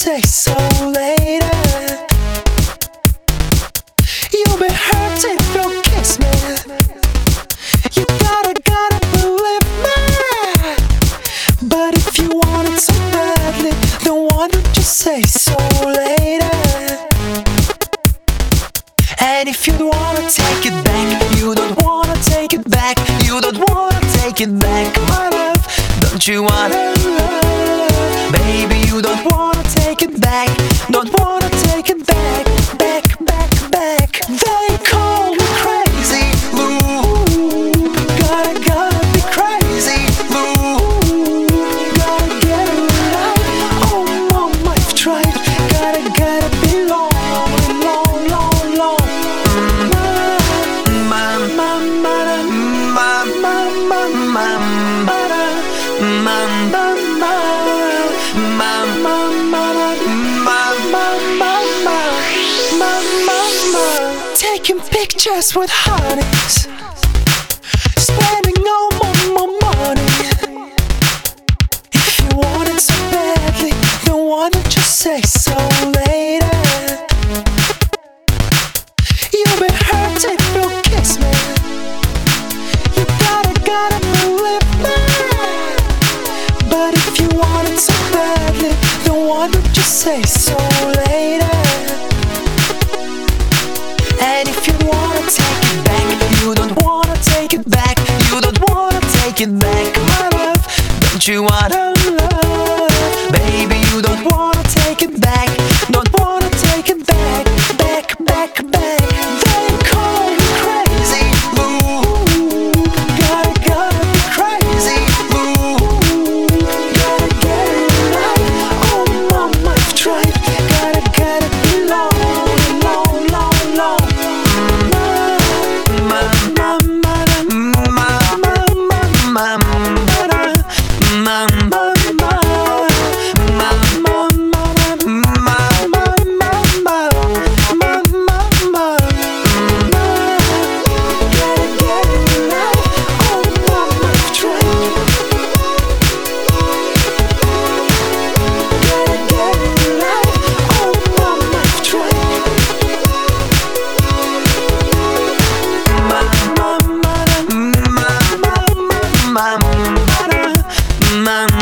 say so later. You'll be hurt if you kiss me. You gotta believe me. But if you want it so badly, then why don't you say so later? And if you wanna take it back, you don't wanna take it back, you don't wanna take it back, my love, don't you wanna love? Baby, you don't wanna take it back, don't wanna take it back, back, back, back. They call me crazy, ooh, gotta be crazy, ooh, gotta get it right. Oh, mama, I've tried, gotta be long, long, long, long. Taking pictures with honeys, spending all my money. If you want it so badly, then why don't you say so later? You'll be hurt if you kiss me. You gotta believe me. But if you want it so badly, then why don't you say so later? And if you wanna take it back, you don't wanna take it back, you don't wanna take it back, my love, don't you wanna love? Baby, you don't wanna take it back, don't wanna take it back, back, back, back. They call me crazy, ooh, gotta be crazy, ooh, gotta get it right. Oh, mama, I've tried, gotta be long, long, long, long. Mama.